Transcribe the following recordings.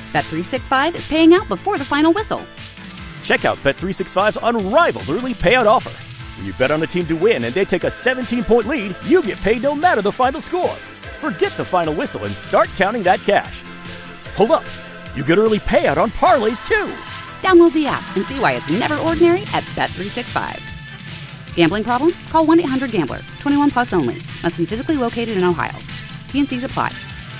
Bet365 is paying out before the final whistle. Check out Bet365's unrivaled early payout offer. When you bet on a team to win and they take a 17-point lead, you get paid no matter the final score. Forget the final whistle and start counting that cash. Hold up. You get early payout on parlays, too. Download the app and see why it's never ordinary at Bet365. Gambling problem? Call 1-800-GAMBLER. 21 plus only. Must be physically located in Ohio. T&Cs apply.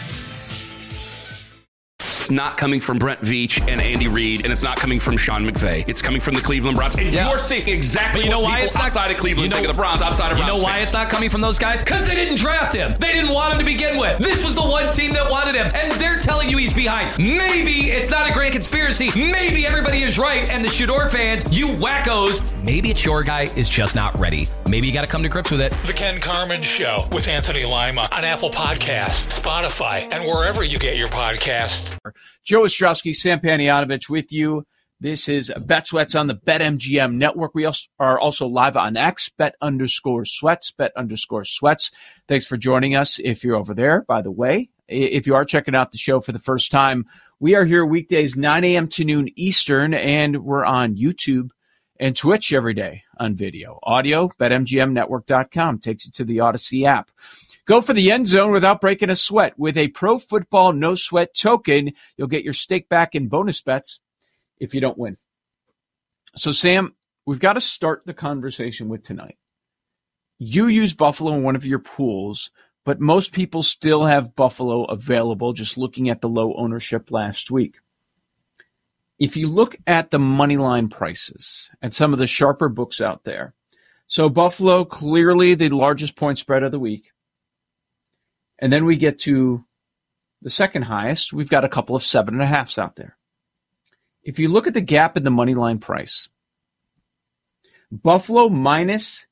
It's not coming from Brent Veach and Andy Reid, and it's not coming from Sean McVay. It's coming from the Cleveland Browns. And you're seeing exactly what people outside of Cleveland think of the Browns, outside of Browns. You know why it's not coming from those guys? Because they didn't draft him. They didn't want him to begin with. This was the one team that wanted him, and they're telling you he's behind. Maybe it's not a grand conspiracy. Maybe everybody is right, and the Shador fans, you wackos, maybe it's your guy is just not ready. Maybe you got to come to grips with it. The Ken Carman Show with Anthony Lima on Apple Podcasts, Spotify, and wherever you get your podcasts. Joe Ostrowski, Sam Panayotovich with you. This is Bet Sweats on the BetMGM network. We are also live on X, Bet_Sweats, Bet_Sweats. Thanks for joining us if you're over there, by the way. If you are checking out the show for the first time, we are here weekdays 9 a.m. to noon Eastern, and we're on YouTube and Twitch every day on video. Audio, BetMGMNetwork.com takes you to the Odyssey app. Go for the end zone without breaking a sweat. With a Pro Football No Sweat token, you'll get your stake back in bonus bets if you don't win. So, Sam, we've got to start the conversation with tonight. You use Buffalo in one of your pools, but most people still have Buffalo available, just looking at the low ownership last week. If you look at the money line prices and some of the sharper books out there, so Buffalo, clearly the largest point spread of the week. And then we get to the second highest. We've got a couple of 7.5s out there. If you look at the gap in the money line price, Buffalo minus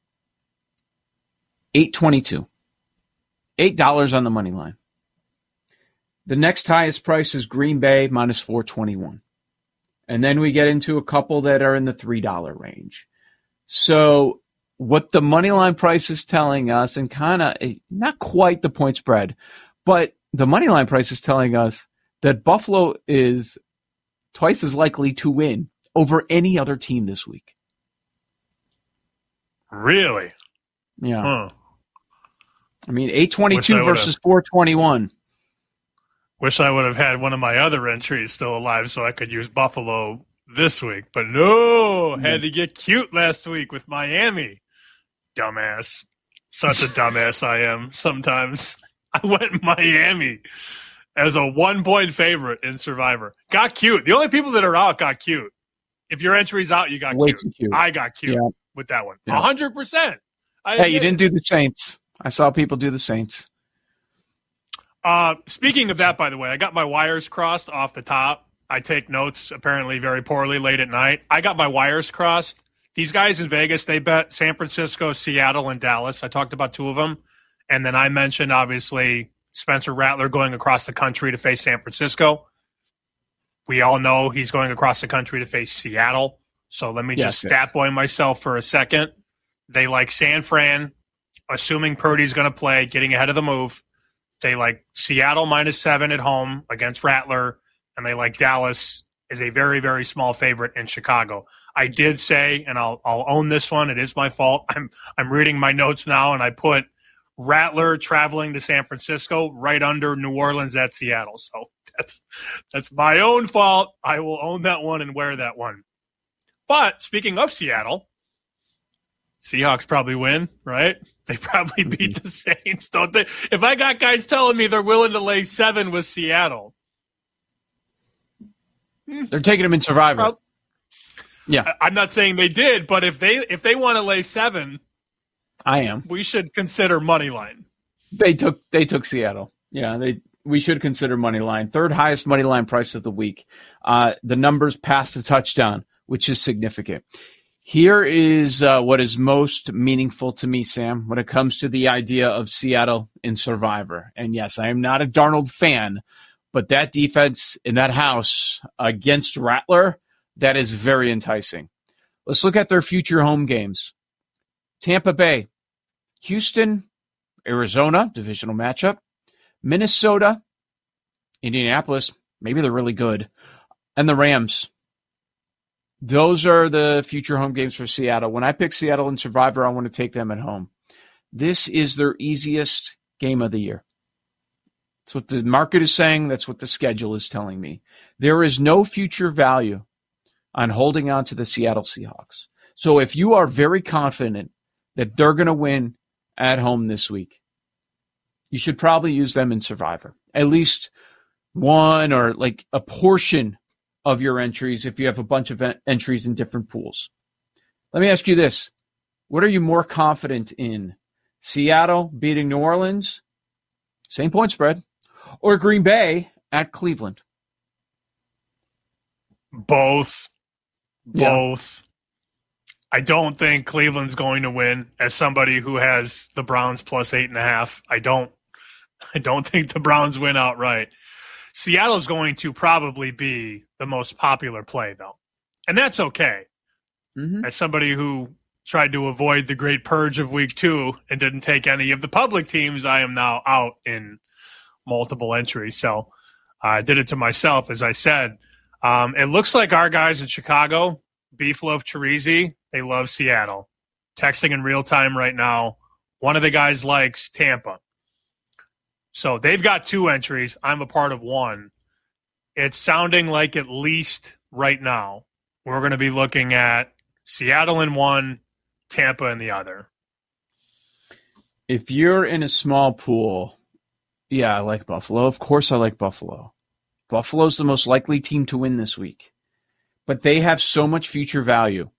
8.22, $8 on the money line. The next highest price is Green Bay minus 4.21. And then we get into a couple that are in the $3 range. So what the money line price is telling us, and kind of not quite the point spread, but the money line price is telling us that Buffalo is twice as likely to win over any other team this week. Really? Yeah. Huh. I mean, 8.22 versus 4.21. Wish I would have had one of my other entries still alive so I could use Buffalo this week. But no, had to get cute last week with Miami. Dumbass. Such a dumbass I am sometimes. I went Miami as a 1-point favorite in Survivor. Got cute. The only people that are out got cute. If your entry's out, you got Way cute. too cute. I got cute with that one. Yeah. 100%. Hey, you didn't do the Saints. I saw people do the Saints. Speaking of that, by the way, I got my wires crossed off the top. I take notes apparently very poorly late at night. I got my wires crossed. These guys in Vegas, they bet San Francisco, Seattle, and Dallas. I talked about two of them. And then I mentioned, obviously, Spencer Rattler going across the country to face San Francisco. We all know he's going across the country to face Seattle. So let me just stat boy myself for a second. They like San Fran, assuming Purdy's going to play, getting ahead of the move. They like Seattle -7 at home against Rattler, and they like Dallas is a very, very small favorite in Chicago. I did say, and I'll own this one. It is my fault. I'm reading my notes now, and I put Rattler traveling to San Francisco right under New Orleans at Seattle. So that's my own fault. I will own that one and wear that one. But speaking of Seattle, Seahawks probably win, right? They probably beat the Saints, don't they? If I got guys telling me they're willing to lay 7 with Seattle. They're taking them in Survivor. Yeah. I'm not saying they did, but if they want to lay 7, I am. We should consider money line. They took Seattle. Yeah, we should consider money line. Third highest money line price of the week. The numbers past the touchdown, which is significant. Here is what is most meaningful to me, Sam, when it comes to the idea of Seattle in Survivor. And yes, I am not a Darnold fan, but that defense in that house against Rattler, that is very enticing. Let's look at their future home games. Tampa Bay, Houston, Arizona, divisional matchup, Minnesota, Indianapolis, Maybe they're really good. And the Rams. Those are the future home games for Seattle. When I pick Seattle in Survivor, I want to take them at home. This is their easiest game of the year. That's what the market is saying. That's what the schedule is telling me. There is no future value on holding on to the Seattle Seahawks. So if you are very confident that they're going to win at home this week, you should probably use them in Survivor. At least one or like a portion of your entries if you have a bunch of entries in different pools. Let me ask you this. What are you more confident in? Seattle beating New Orleans, same point spread, or Green Bay at Cleveland? Both. I don't think Cleveland's going to win. As somebody who has the Browns plus 8.5, I don't think the Browns win outright. Seattle's going to probably be the most popular play, though. And that's okay. Mm-hmm. As somebody who tried to avoid the great purge of week 2 and didn't take any of the public teams, I am now out in multiple entries. So I did it to myself, as I said. It looks like our guys in Chicago, Beef Loaf Chirizi, they love Seattle. Texting in real time right now. One of the guys likes Tampa. So they've got 2 entries. I'm a part of one. It's sounding like at least right now we're going to be looking at Seattle in one, Tampa in the other. If you're in a small pool, yeah, I like Buffalo. Of course I like Buffalo. Buffalo's the most likely team to win this week. But they have so much future value.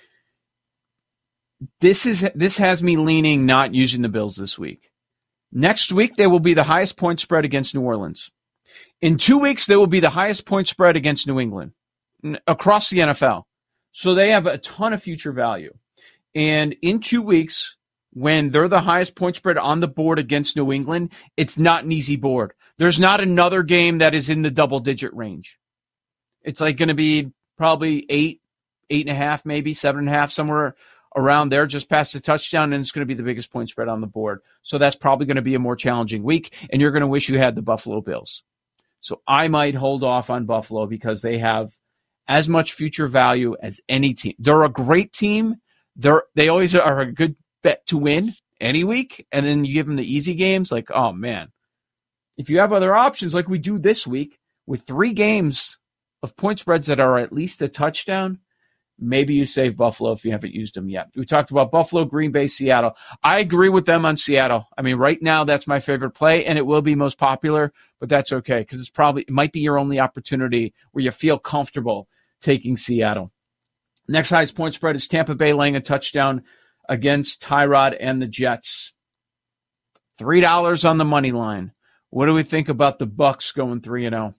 This has me leaning not using the Bills this week. Next week, they will be the highest point spread against New Orleans. In 2 weeks, they will be the highest point spread against New England across the NFL. So they have a ton of future value. And in 2 weeks, when they're the highest point spread on the board against New England, it's not an easy board. There's not another game that is in the double-digit range. It's like going to be probably 8.5, maybe 7.5, somewhere around there, just past the touchdown, and it's going to be the biggest point spread on the board. So that's probably going to be a more challenging week, and you're going to wish you had the Buffalo Bills. So I might hold off on Buffalo because they have as much future value as any team. They're a great team. They always are a good bet to win any week, and then you give them the easy games, like, oh, man. If you have other options like we do this week with 3 games of point spreads that are at least a touchdown, maybe you save Buffalo if you haven't used them yet. We talked about Buffalo, Green Bay, Seattle. I agree with them on Seattle. I mean, right now, that's my favorite play, and it will be most popular, but that's okay because it might be your only opportunity where you feel comfortable taking Seattle. Next highest point spread is Tampa Bay laying a touchdown against Tyrod and the Jets. $3 on the money line. What do we think about the Bucs going 3-0?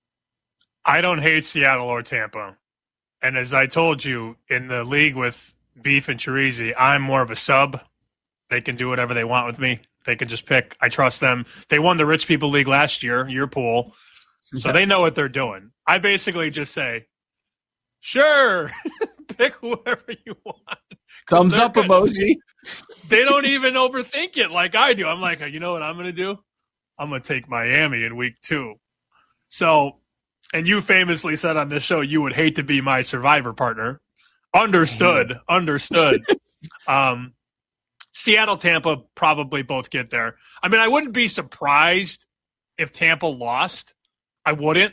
I don't hate Seattle or Tampa. And as I told you, in the league with Beef and Chirizi, I'm more of a sub. They can do whatever they want with me. They can just pick. I trust them. They won the Rich People League last year, your pool. So they know what they're doing. I basically just say, sure, pick whoever you want. Thumbs up emoji. They don't even overthink it like I do. I'm like, you know what I'm going to do? I'm going to take Miami in week 2. So, and you famously said on this show you would hate to be my Survivor partner. Understood. Seattle, Tampa probably both get there. I mean, I wouldn't be surprised if Tampa lost. I wouldn't.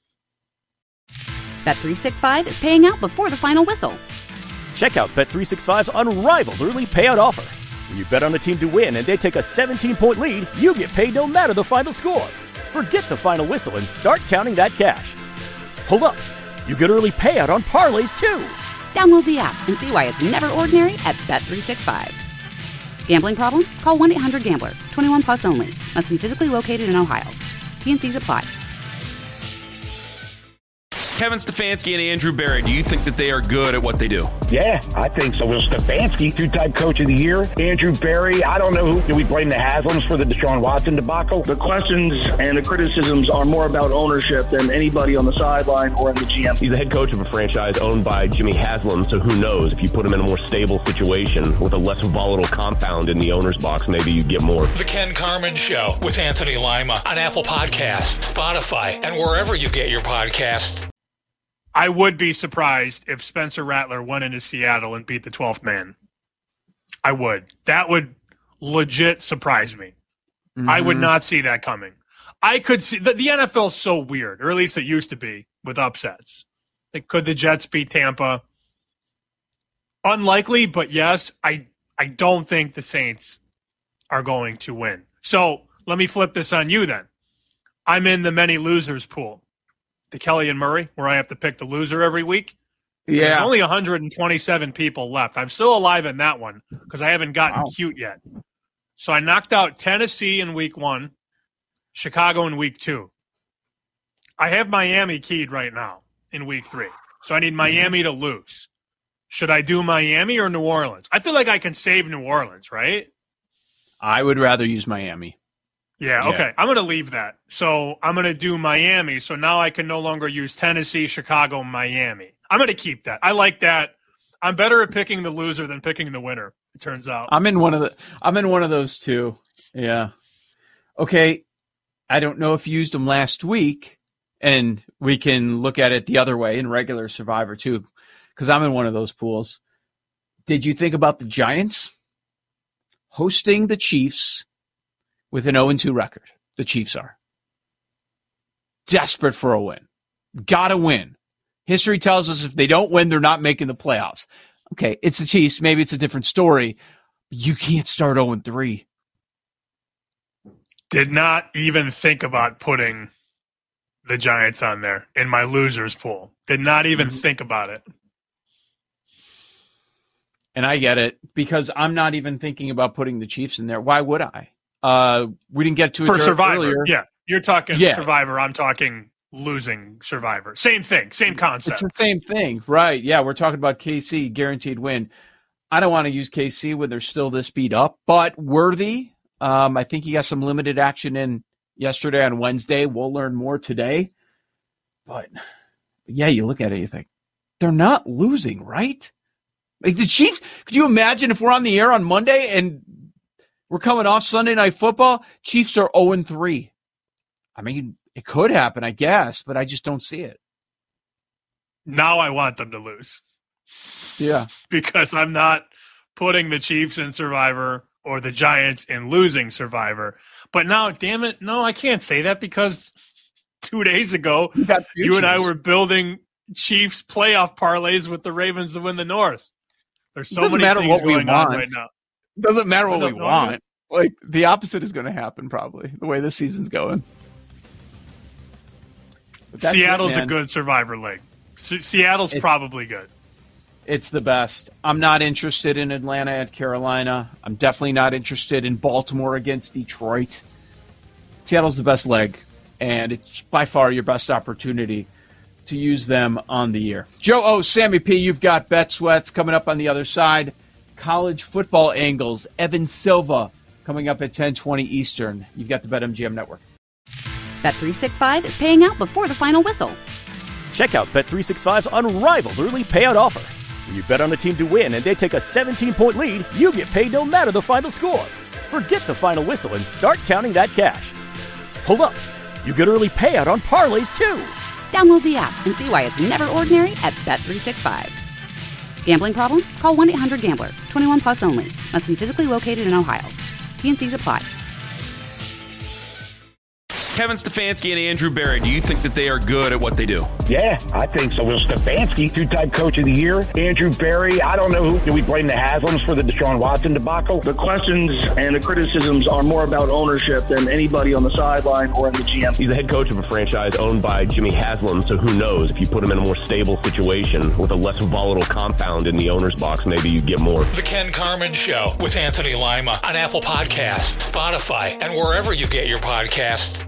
Bet365 is paying out before the final whistle. Check out Bet365's unrivaled early payout offer. When you bet on a team to win and they take a 17-point lead, you get paid no matter the final score. Forget the final whistle and start counting that cash. Hold up. You get early payout on parlays, too. Download the app and see why it's never ordinary at Bet365. Gambling problem? Call 1-800-GAMBLER. 21 plus only. Must be physically located in Ohio. T&Cs apply. Kevin Stefanski and Andrew Berry, do you think that they are good at what they do? Yeah, I think so. Will Stefanski, two-time coach of the year. Andrew Berry, I don't know who. Do we blame the Haslams for the Deshaun Watson debacle? The questions and the criticisms are more about ownership than anybody on the sideline or in the GM. He's the head coach of a franchise owned by Jimmy Haslam, so who knows? If you put him in a more stable situation with a less volatile compound in the owner's box, maybe you get more. The Ken Carman Show with Anthony Lima on Apple Podcasts, Spotify, and wherever you get your podcasts. I would be surprised if Spencer Rattler went into Seattle and beat the 12th man. I would. That would legit surprise me. Mm-hmm. I would not see that coming. I could see the NFL is so weird, or at least it used to be, with upsets. Like, could the Jets beat Tampa? Unlikely, but yes, I don't think the Saints are going to win. So let me flip this on you then. I'm in the many losers pool. The Kelly and Murray, where I have to pick the loser every week. Yeah. There's only 127 people left. I'm still alive in that one because I haven't gotten cute yet. So I knocked out Tennessee in week 1, Chicago in week 2. I have Miami keyed right now in week 3. So I need Miami to lose. Should I do Miami or New Orleans? I feel like I can save New Orleans, right? I would rather use Miami. Yeah, okay. I'm going to leave that. So I'm going to do Miami. So now I can no longer use Tennessee, Chicago, Miami. I'm going to keep that. I like that. I'm better at picking the loser than picking the winner, it turns out. I'm in one of those two. Yeah. Okay. I don't know if you used them last week, and we can look at it the other way in regular Survivor too, because I'm in one of those pools. Did you think about the Giants hosting the Chiefs with an 0-2 record? The Chiefs are desperate for a win. Got to win. History tells us if they don't win, they're not making the playoffs. Okay, it's the Chiefs. Maybe it's a different story. But you can't start 0-3. Did not even think about putting the Giants on there in my losers pool. Did not even think about it. And I get it, because I'm not even thinking about putting the Chiefs in there. Why would I? We didn't get to it for Survivor. Earlier. Yeah, you're talking Survivor. I'm talking losing Survivor. Same thing, same concept. It's the same thing, right? Yeah, we're talking about KC guaranteed win. I don't want to use KC when they're still this beat up, but Worthy. I think he got some limited action in yesterday on Wednesday. We'll learn more today. But yeah, you look at it, you think they're not losing, right? Like the Chiefs. Could you imagine if we're on the air on Monday and we're coming off Sunday Night Football? Chiefs are 0-3. I mean, it could happen, I guess, but I just don't see it. Now I want them to lose. Yeah. Because I'm not putting the Chiefs in Survivor or the Giants in losing Survivor. But now, damn it, no, I can't say that because 2 days ago, you and I were building Chiefs playoff parlays with the Ravens to win the North. There's so many things going on right now. It doesn't matter what we want. Like, the opposite is going to happen, probably, the way this season's going. Seattle's a good Survivor league. Seattle's probably good. It's the best. I'm not interested in Atlanta at Carolina. I'm definitely not interested in Baltimore against Detroit. Seattle's the best leg, and it's by far your best opportunity to use them on the year. Joe O, Sammy P, you've got Bet Sweats coming up on the other side. College football angles, Evan Silva coming up at 10:20 Eastern. You've got the BetMGM Network. Bet365 is paying out before the final whistle. Check out Bet365's unrivaled early payout offer. When you bet on a team to win and they take a 17-point lead, you get paid no matter the final score. Forget the final whistle and start counting that cash. Hold up. You get early payout on parlays, too. Download the app and see why it's never ordinary at Bet365. Gambling problem? Call 1-800-GAMBLER. 21 plus only. Must be physically located in Ohio. T&Cs apply. Kevin Stefanski and Andrew Berry, do you think that they are good at what they do? Yeah, I think so. Will Stefanski, two-time coach of the year. Andrew Berry, I don't know who. Do we blame the Haslams for the Deshaun Watson debacle? The questions and the criticisms are more about ownership than anybody on the sideline or in the GM. He's the head coach of a franchise owned by Jimmy Haslam, so who knows? If you put him in a more stable situation with a less volatile compound in the owner's box, maybe you get more. The Ken Carman Show with Anthony Lima on Apple Podcasts, Spotify, and wherever you get your podcasts.